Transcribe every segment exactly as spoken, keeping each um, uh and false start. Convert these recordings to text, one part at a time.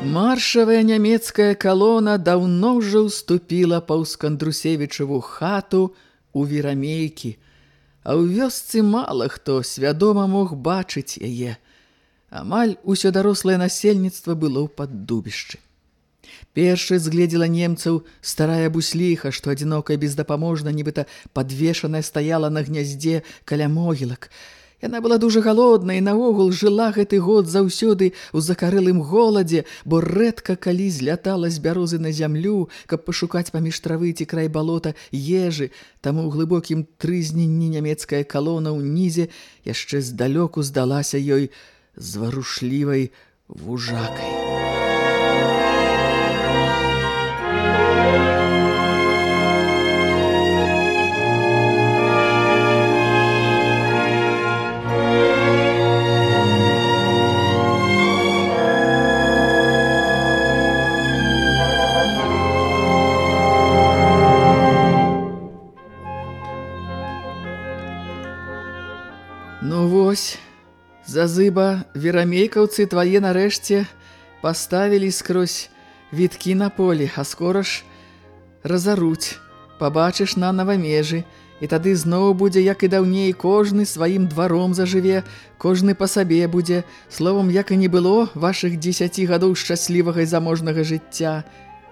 Маршавая нямецкая калона даўно ўжо ўступіла паўз Кандрусевічаву хату у Верамейкі, а ў вёсцы мала хто свядома мог бачыць яе. Амаль усё дарослае насельніцтва было ў паддубішчы. Першы згледзела немцаў старая бусліха, што адзінокая бездапаможна, нібыта падвешаная стаяла на гняздзе каля могілак. Яна была дужа галодная і наогул жыла гэты год заўсёды ў закарэлым голадзе, бо рэдка калі злятала з бярозы на зямлю, каб пашукаць паміж травы ці край балота ежы, таму ў глыбокім трызненні нямецкая калона ўнізе яшчэ здалёку здалася ёй зварушлівай вужакай. Ну вось, зазыба, верамейкаўцы твае нарэшце паставілі скрозь віткі на полі, а скора ж разаруць, пабачыш нанава межы, і тады зноў будзе, як і даўней, кожны сваім дваром зажыве, кожны па сабе будзе, словам, як і не было вашых дзесяці гадоў шчаслівага і заможнага жыцця.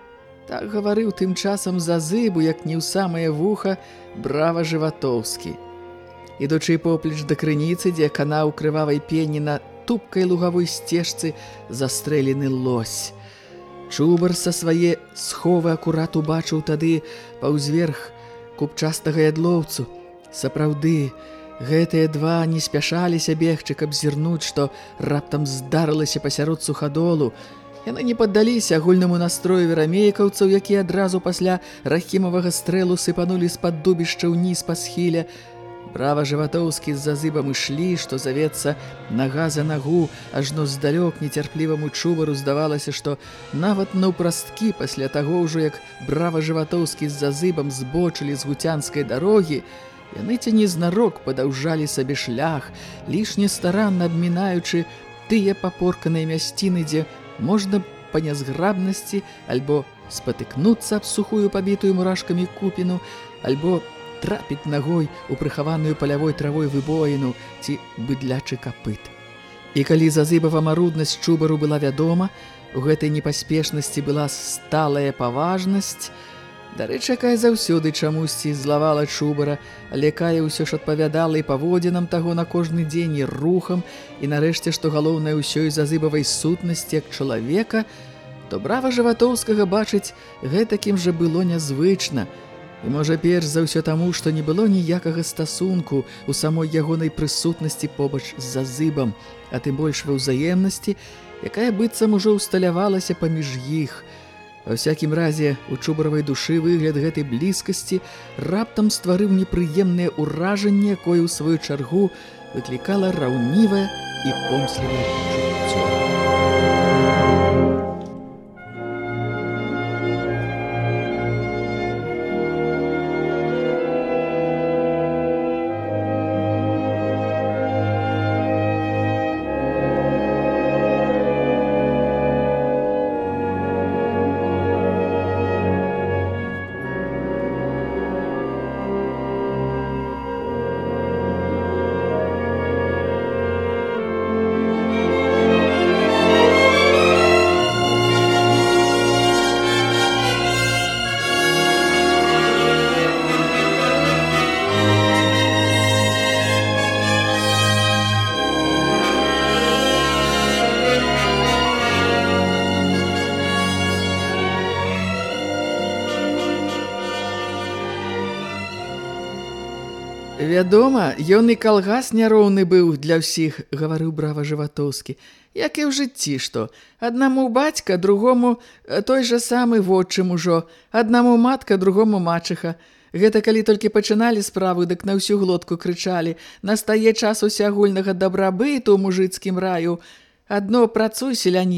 Так гаварыў тым часам зазыбу, як не ў самае вуха, Брава Жыватоўскі. Ідучы поплеч да крыніцы, дзе канаў крывавай пені на тупкай лугавой сцежцы застрэлены лось. Чубар са свае сховы акурат убачыў тады паўзверх купчастага ядлоўцу. Сапраўды, гэтыя два не спяшаліся бегчы, каб зірнуць, што раптам здарылася пасярод сухадолу. Яны не паддаліся агульнаму настрою верамейкаўцаў, якія адразу пасля рахімавага стрэлу сыпанулі з-пад дубішча ўніз па схіле. Брава Жыватоўскі з зазыбам ішлі, што завецца, нага за нагу, ажно здалёк нецярпліваму Чубару здавалася, што нават наўпрасткі пасля таго ўжо, як Брава Жыватоўскі з зазыбам збочылі з гуцянскай дарогі, яны ці незнарок падаўжалі сабе шлях, лішне старанна абмінаючы тыя папорканыя мясціны, дзе можна па нязграбнасці альбо спатыкнуцца аб сухую пабітую мурашкамі купіну, альбо трапіць нагой у прыхаваную палявой травой выбоіну ці быдлячы капыт. І калі зазыбава маруднасць Чубару была вядома, у гэтай непаспешнасці была сталая паважнасць, дарэчы, якая заўсёды чамусьці злавала Чубара, але якая ўсё ж адпавядала і паводзінам таго на кожны дзень, і рухам, і нарэшце, што галоўнае ўсёй зазыбавай сутнасці як чалавека, то Брава Жыватоўскага бачыць гэтакім жа было нязвычна. І, можа, перш за ўсё таму, што не было ніякага стасунку ў самой ягонай прысутнасці побач з зазыбам, а тым больш ва ўзаемнасці, якая быццам ужо ўсталявалася паміж іх. Ва ўсякім разе, у Чубаравай душы выгляд гэтай блізкасці раптам стварыў непрыемнае ўражанне, якое ў сваю чаргу выклікала раўнівае і помслівае пачуццё. Вядома, ён і калгас няроўны быў для ўсіх, гаварыў Брава Жыватоўскі. Як і ў жыцці, што? Аднаму бацька, другому той жа самы вотчым ужо, аднаму матка, другому мачыха. Гэта калі толькі пачыналі справу, дык на ўсю глотку крычалі: «Настае час усеагульнага дабрабыту ў мужыцкім раю. Адно працуй, селянін,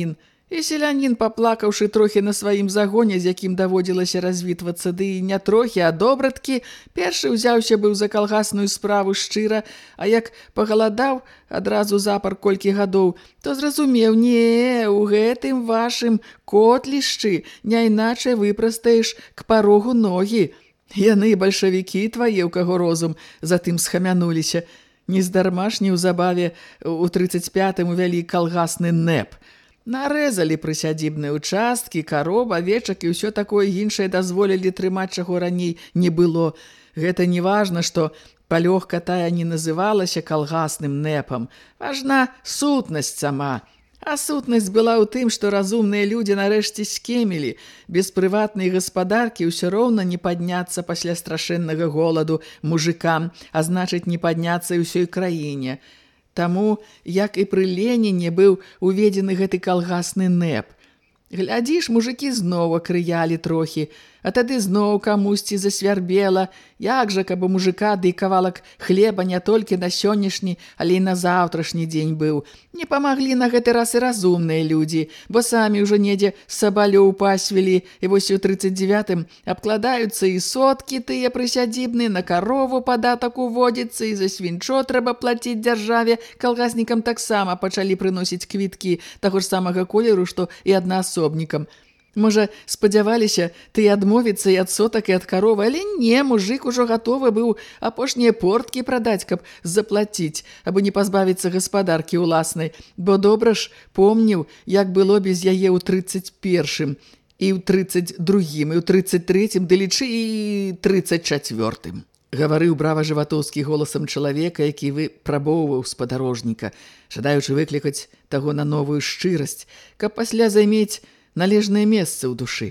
І селянін, паплакаўшы трохі на сваім загоне, з якім даводзілася развітвацца, ды не трохі, а добраткі, першы ўзяўся быў за калгасную справу шчыра, а як пагаладаў адразу запар колькі гадоў, то зразумеў, не, у гэтым вашым котлішчы няйначай выпрастаеш к парогу ногі. Яны, бальшавікі твае, у каго розум, затым схамянуліся. Нездарма ж неўзабаве у трыццаць пятым увялі калгасны нэп. Нарэзалі прысядзібныя ўчасткі, каров, авечак і ўсё такое іншае дазволілі трымаць, чаго раней не было. Гэта не важна, што палёгка тая не называлася калгасным нэпам. Важна сутнасць сама. А сутнасць была ў тым, што разумныя людзі нарэшце скемілі. Без прыватнай гаспадаркі ўсё роўна не падняцца пасля страшэннага голаду мужикам, а значыць не падняцца і ўсёй краіне. Таму, як і пры Леніне, быў уведзены гэты калгасны нэп. Глядзіш, мужыкі зноў акрыялі трохі, а тады зноў камусьці засвярбела. Як жа, каб у мужыка ды кавалак хлеба не толькі на сённяшні, але і на заўтрашні дзень быў. Не памаглі на гэты раз і разумныя людзі, бо самі ўжо недзе сабалёў пасвілі, і вось у трыццаць дзевятым абкладаюцца і соткі тыя прысядзібныя, на карову падатак уводзіцца, і за свінчо трэба плаціць дзяржаве. Калгаснікам таксама пачалі прыносіць квіткі таго ж самага колеру, што і аднаасобнікам. Можа, спадзяваліся ты адмовіцца і ад сотак, і ад каровы, але не, мужик ужо гатовы быў апошнія порткі прадаць, каб заплаціць, абы не пазбавіцца гаспадаркі ўласнай, бо добра ж помніў, як было без яе ў трыццаць першым, і ў трыццаць другім, і ў трыццаць трэцім, ды лічы і трыццаць чацвёртым. Гаварыў брава жыватоўскі голасам чалавека, які выпрабоўваў спадарожніка, жадаючы выклікаць таго на новую шчырасць, каб пасля займець належнае месца ў душы.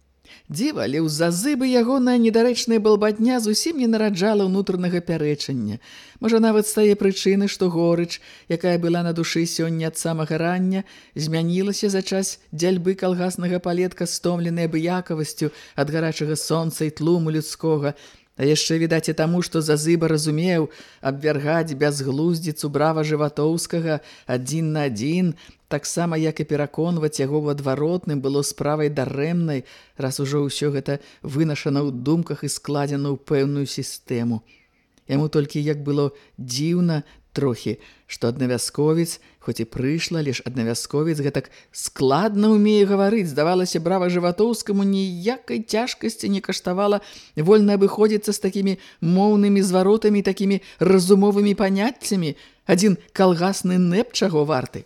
Дзіва, але ў зазыбы ягоная недарэчная балбатня зусім не нараджала ўнутранага пярэчання. Можа, нават з тае прычыны, што горыч, якая была на душы сёння ад самага рання, змянілася за час дзяльбы калгаснага палетка, стомленай абыякавасцю ад гарачага сонца і тлуму людскога. А яшчэ відаць і таму, што зазыба разумеў абвяргаць бязглуздзіцу брава жыватоўскага адзін на адзін, таксама як і пераконваць яго ў адваротным было справай дарэмнай, раз ужо ўсё гэта вынашана ў думках і складзена ў пэўную сістэму. Яму толькі як было дзіўна трохі, што аднавясковец, хоць і прыйшла, лишь аднавясковец гэтак складна ўмее гаварыць. Здавалася, брава жыватоўскаму ніякай цяжкасці не каштавала вольна абыходзіцца з такімі моўнымі зваротамі, такімі разумовымі паняццямі. Адзін калгасны нэп чаго варты.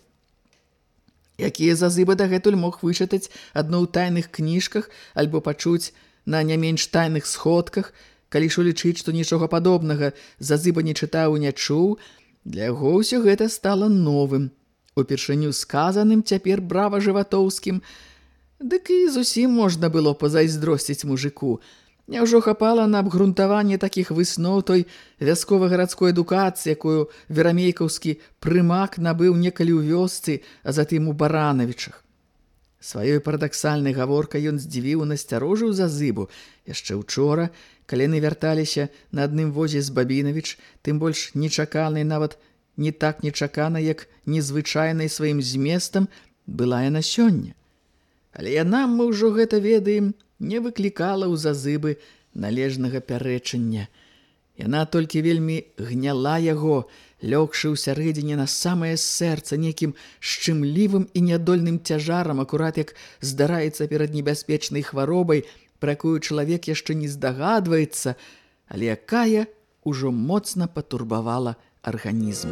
Якія зазыба дагэтуль мог вычытаць адно ў тайных кніжках альбо пачуць на не менш тайных сходках, калі ж улічыць, што нічога падобнага зазыба не чытаў і не чуў, для яго ўсё гэта стала новым, упершыню сказаным цяпер брава жыватоўскім. Дык і зусім можна было пазайздросціць мужику. Няўжо хапала на абгрунтаванне такіх высноў той вяскова-гарадской адукацыі, якую верамейкаўскі прымак набыў некалі ў вёсцы, а затым у Баранавічах. Сваёй парадаксальнай гаворкай ён здзівіў і насцярожыў зазыбу. Яшчэ ўчора, калі яны вярталіся на адным возе з Бабінавіч, тым больш нечаканай, нават не так нечакана, як незвычайнай сваім зместам, была яна сёння. Але яна, мы ўжо гэта ведаем, не выклікала ў зазыбы належнага пярэчання. Яна толькі вельмі гняла яго, лёгшы ў сярэдзіне на самае сэрца нейкім шчымлівым і нядольным цяжарам, акурат як здараецца перад небяспечнай хваробай, пра якую чалавек яшчэ не здагадваецца, але якая ўжо моцна патурбавала арганізм.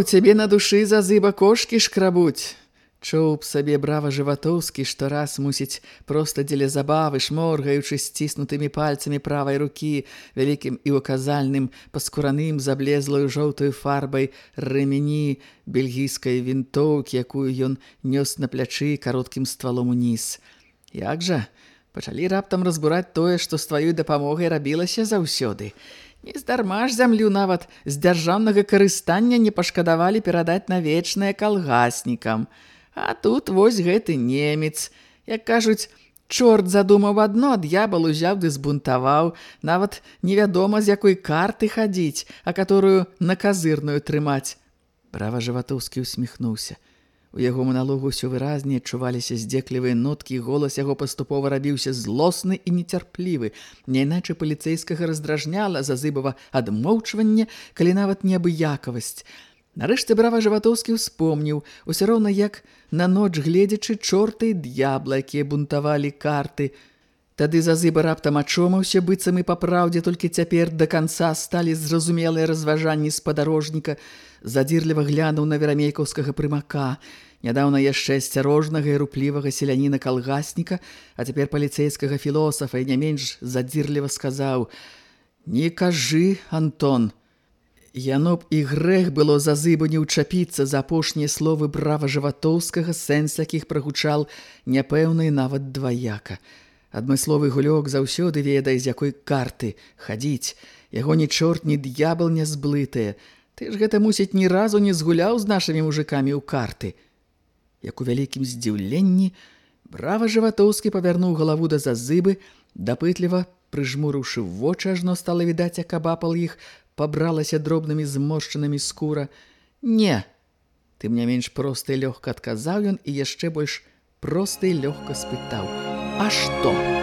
цябе на душы, Зазыба, кошкі шкрабуць. Чуў б сабе брава Жыватоўскі, што раз, мусіць, проста дзеля забавы, шморгаючы сціснутымі пальцамі правай рукі, вялікім і указальным, паскураным, заблезлаю жоўтаю фарбай рэмені бельгійскай вінтоўкі, якую ён нёс на плячы кароткім ствалом уніз. Як жа, пачалі раптам разбураць тое, што з тваёй дапамогай рабілася заўсёды. Нездарма ж зямлю нават з дзяржаўнага карыстання не пашкадавалі перадаць на вечнае калгаснікам. А тут вось гэты немец. Як кажуць, чорт задумаў адно, д'ябал узяў ды збунтаваў. Нават невядома, з якой карты хадзіць, а которую на казырную трымаць. Брава Жыватоўскі усміхнуўся. У яго маналогу ўсё выразней адчуваліся здзеклівыя ноткі, голас яго паступова рабіўся злосны і нецярплівы. Няйначай паліцэйскага раздражняла Зазыбава адмоўчванне, калі нават неабыякавасць. Нарэшце брава Жыватоўскі ўспомніў, усё роўна як на ноч гледзячы чорта і д'ябла, якія бунтавалі карты. Тады Зазыба раптам ачомаўся, быццам і па праўдзе толькі цяпер да канца сталі зразумелыя разважанні спадарожніка, задзірліва глянуў на верамейкаўскага прымака, нядаўна яшчэ асцярожнага і руплівага селяніна-калгасніка, а цяпер паліцэйскага філосафа, і не менш задзірліва сказаў: «Не кажы, Антон». Яно б і грэх было Зазыбу не ўчапіцца за апошнія словы брава Жыватоўскага, сэнс якіх прагучаў няпэўна і нават дваяка. Адмысловы гулёк заўсёды ведае, з якой карты хадзіць. Яго ні чорт, ні д'ябал не зблытае. Ты ж гэта, мусіць, ні разу не згуляў з нашымі мужикамі ў карты. Як у вялікім здзіўленні, брава Жыватоўскі павярнуў галаву да Зазыбы, дапытліва прыжмурыўшы вочы, ажно стала відаць, як абапал іх пабралася дробнымі зморшчынамі скура. «Не!» Тым не менш проста і лёгка адказаў ён і яшчэ больш проста і лёгка спытаў: «А што?»